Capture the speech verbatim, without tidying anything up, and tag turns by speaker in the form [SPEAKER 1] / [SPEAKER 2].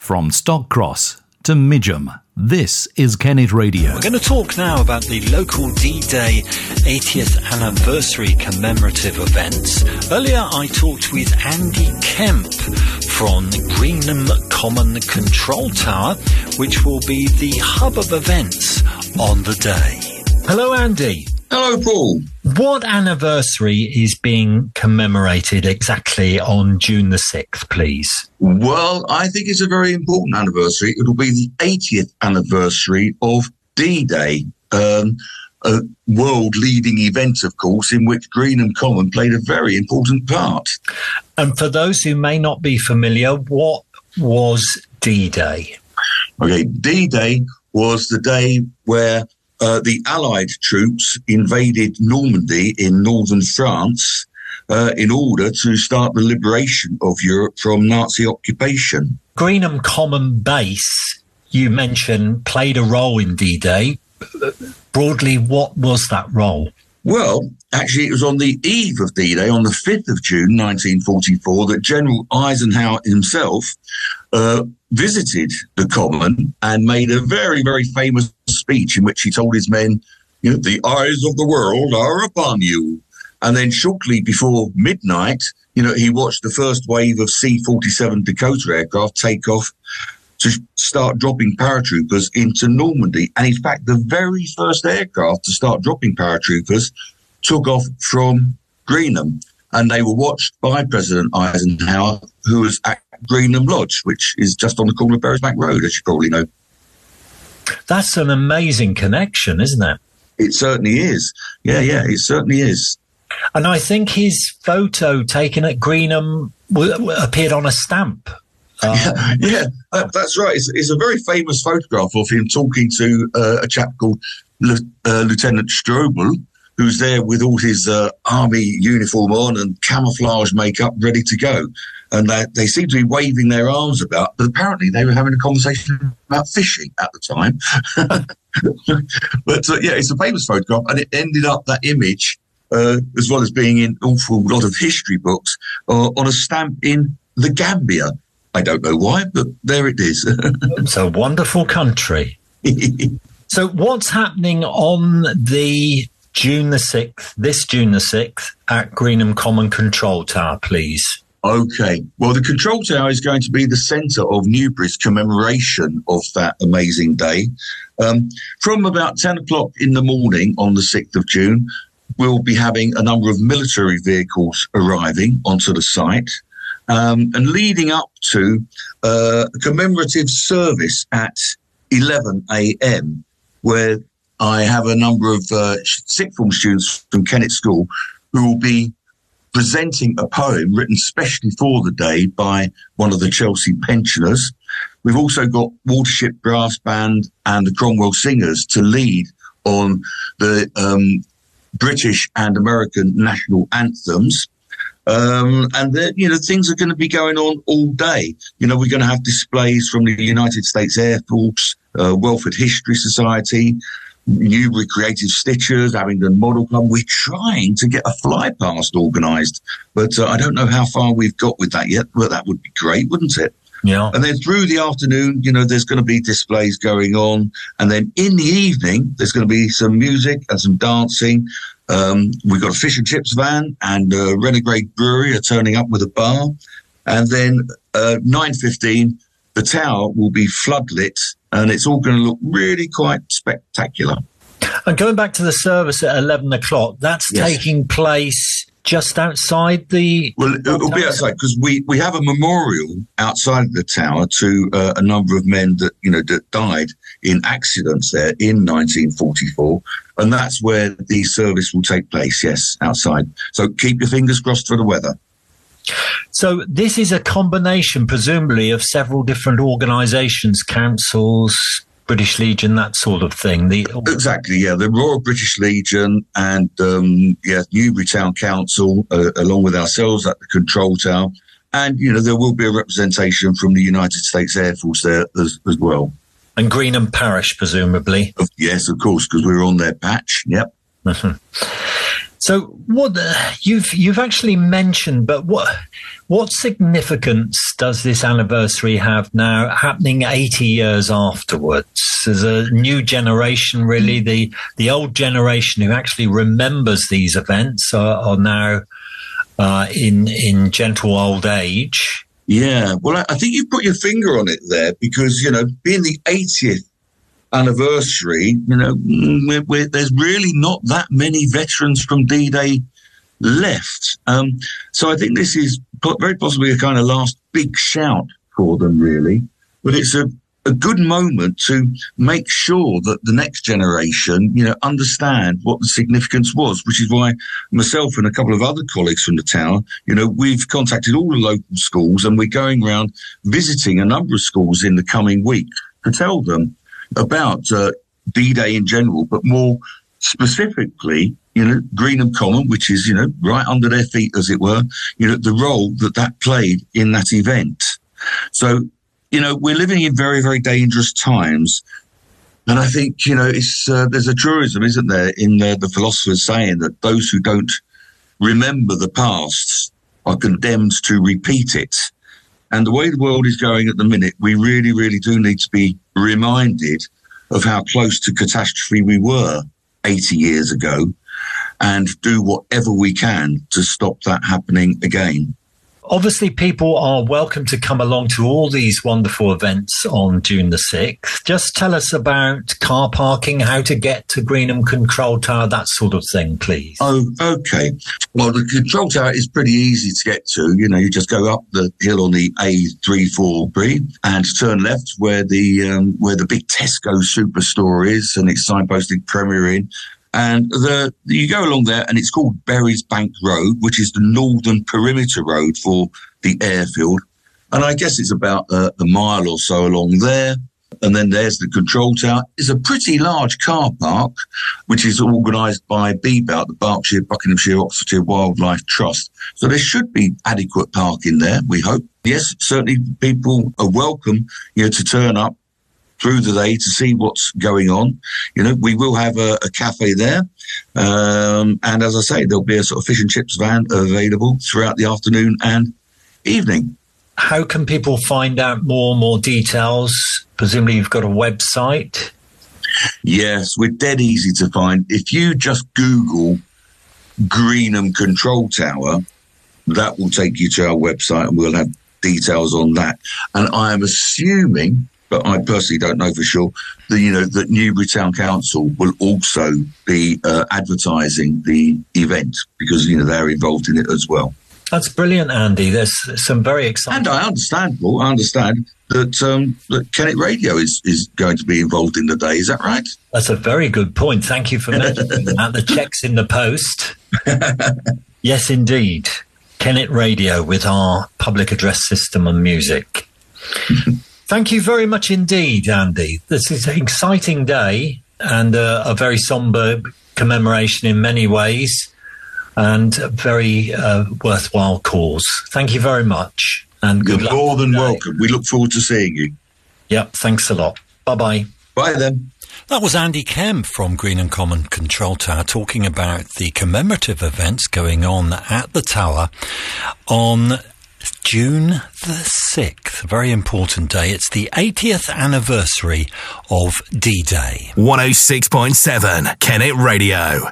[SPEAKER 1] From Stockcross to Midgham, this is Kennet Radio.
[SPEAKER 2] We're going to talk now about the local D-Day eightieth anniversary commemorative events. Earlier I talked with Andy Kemp from Greenham Common Control Tower, which will be the hub of events on the day. Hello, Andy.
[SPEAKER 3] Hello, Paul.
[SPEAKER 2] What anniversary is being commemorated exactly on June the sixth, please?
[SPEAKER 3] Well, I think it's a very important anniversary. It'll be the eightieth anniversary of D-Day, um, a world-leading event, of course, in which Greenham Common played a very important part.
[SPEAKER 2] And for those who may not be familiar, what was D-Day?
[SPEAKER 3] Okay, D-Day was the day where Uh, the Allied troops invaded Normandy in northern France uh, in order to start the liberation of Europe from Nazi occupation.
[SPEAKER 2] Greenham Common Base, you mentioned, played a role in D-Day. Broadly, what was that role?
[SPEAKER 3] Well, actually, it was on the eve of D-Day, on the fifth of June, nineteen forty-four, that General Eisenhower himself uh, visited the Common and made a very, very famous speech in which he told his men, you know, the eyes of the world are upon you. And then shortly before midnight, you know, he watched the first wave of C forty-seven Dakota aircraft take off to start dropping paratroopers into Normandy. And in fact, the very first aircraft to start dropping paratroopers took off from Greenham, and they were watched by President Eisenhower, who was at Greenham Lodge, which is just on the corner of Berrisbank Road, as you probably know.
[SPEAKER 2] That's an amazing connection, isn't it?
[SPEAKER 3] It certainly is. Yeah, yeah, it certainly is.
[SPEAKER 2] And I think his photo taken at Greenham w- w- appeared on a stamp. Uh,
[SPEAKER 3] yeah, yeah uh, that's right. It's, it's a very famous photograph of him talking to uh, a chap called Le- uh, Lieutenant Strobel, who's there with all his uh, army uniform on and camouflage makeup ready to go. And they, they seem to be waving their arms about, but apparently they were having a conversation about fishing at the time. But uh, yeah, it's a famous photograph, and it ended up, that image, uh, as well as being in an awful lot of history books, uh, on a stamp in the Gambia. I don't know why, but there it is.
[SPEAKER 2] It's a wonderful country. So what's happening on the June the sixth, this June the sixth, at Greenham Common Control Tower, please?
[SPEAKER 3] Okay. Well, the Control Tower is going to be the centre of Newbury's commemoration of that amazing day. Um, from about ten o'clock in the morning on the sixth of June, we'll be having a number of military vehicles arriving onto the site. Um, and leading up to uh, a commemorative service at eleven a.m, where I have a number of uh, sixth form students from Kennet School who will be presenting a poem written specially for the day by one of the Chelsea pensioners. We've also got Watership Brass Band and the Cromwell Singers to lead on the um, British and American national anthems. Um, and then, you know, things are going to be going on all day. You know, we're going to have displays from the United States Air Force, uh, Welford History Society, Newbury Creative Stitchers, Abingdon Model Club. We're trying to get a fly past organised, but uh, I don't know how far we've got with that yet, but that would be great, wouldn't it?
[SPEAKER 2] Yeah.
[SPEAKER 3] And then through the afternoon, you know, there's going to be displays going on. And then in the evening, there's going to be some music and some dancing. Um, we've got a fish and chips van, and uh, Renegade Brewery are turning up with a bar. And then uh, nine fifteen, the tower will be floodlit, and it's all going to look really quite spectacular.
[SPEAKER 2] And going back to the service at eleven o'clock, that's yes. taking place just outside the...
[SPEAKER 3] Well, it'll be outside, because we, we have a memorial outside the tower to uh, a number of men that, you know, that died in accidents there in nineteen forty-four. And that's where the service will take place, yes, outside. So keep your fingers crossed for the weather.
[SPEAKER 2] So this is a combination, presumably, of several different organisations, councils, British Legion, that sort of thing. The
[SPEAKER 3] Exactly, yeah. The Royal British Legion and, um, yeah, Newbury Town Council, uh, along with ourselves at the Control Tower. And, you know, there will be a representation from the United States Air Force there as, as well.
[SPEAKER 2] And Greenham Parish, presumably.
[SPEAKER 3] Yes, of course, because we're on their patch, yep.
[SPEAKER 2] Mm-hmm. So what uh, you've you've actually mentioned, but what what significance does this anniversary have now, happening eighty years afterwards? There's a new generation, really. The the old generation who actually remembers these events are, are now uh, in in gentle old age.
[SPEAKER 3] Yeah, well, I think you've put your finger on it there, because, you know, being the eightieth anniversary, you know, we're, we're, there's really not that many veterans from D-Day left. Um, so I think this is very possibly a kind of last big shout for them, really. But it's a, a good moment to make sure that the next generation, you know, understand what the significance was, which is why myself and a couple of other colleagues from the tower, you know, we've contacted all the local schools, and we're going around visiting a number of schools in the coming week to tell them about uh, D-Day in general, but more specifically, you know, Greenham Common, which is, you know, right under their feet, as it were, you know, the role that that played in that event. So, you know, we're living in very, very dangerous times. And I think, you know, it's uh, there's a truism, isn't there, in uh, the philosophers saying that those who don't remember the past are condemned to repeat it. And the way the world is going at the minute, we really, really do need to be reminded of how close to catastrophe we were eighty years ago, and do whatever we can to stop that happening again.
[SPEAKER 2] Obviously, people are welcome to come along to all these wonderful events on June the sixth. Just tell us about car parking, how to get to Greenham Control Tower, that sort of thing, please.
[SPEAKER 3] Oh, okay. Well, the control tower is pretty easy to get to. You know, you just go up the hill on the A three forty-three and turn left where the um, where the big Tesco superstore is, and it's signposted Premier Inn. And the, you go along there, and it's called Berries Bank Road, which is the northern perimeter road for the airfield. And I guess it's about uh, a mile or so along there. And then there's the control tower. It's a pretty large car park, which is organised by B B O Ut, the Berkshire, Buckinghamshire, Oxfordshire Wildlife Trust. So there should be adequate parking there, we hope. Yes, certainly people are welcome, you know, to turn up through the day to see what's going on. You know, we will have a, a cafe there. Um, and as I say, there'll be a sort of fish and chips van available throughout the afternoon and evening.
[SPEAKER 2] How can people find out more and more details? Presumably you've got a website.
[SPEAKER 3] Yes, we're dead easy to find. If you just Google Greenham Control Tower, that will take you to our website, and we'll have details on that. And I am assuming, but I personally don't know for sure, that, you know, that Newbury Town Council will also be uh, advertising the event, because, you know, they're involved in it as well.
[SPEAKER 2] That's brilliant, Andy. There's some very exciting...
[SPEAKER 3] And I understand, Paul, I understand that, um, that Kennet Radio is, is going to be involved in the day. Is that right?
[SPEAKER 2] That's a very good point. Thank you for mentioning that. The check's in the post. Yes, indeed. Kennet Radio with our public address system and music. Thank you very much indeed, Andy. This is an exciting day and uh, a very sombre commemoration in many ways, and a very uh, worthwhile cause. Thank you very much. And good
[SPEAKER 3] You're
[SPEAKER 2] luck
[SPEAKER 3] more than
[SPEAKER 2] today.
[SPEAKER 3] welcome. We look forward to seeing you.
[SPEAKER 2] Yep, thanks a lot. Bye-bye.
[SPEAKER 3] Bye then.
[SPEAKER 2] That was Andy Kemp from Greenham Common Control Tower talking about the commemorative events going on at the tower on June the sixth. A very important day. It's the eightieth anniversary of D-Day.
[SPEAKER 1] one oh six point seven Kennet Radio.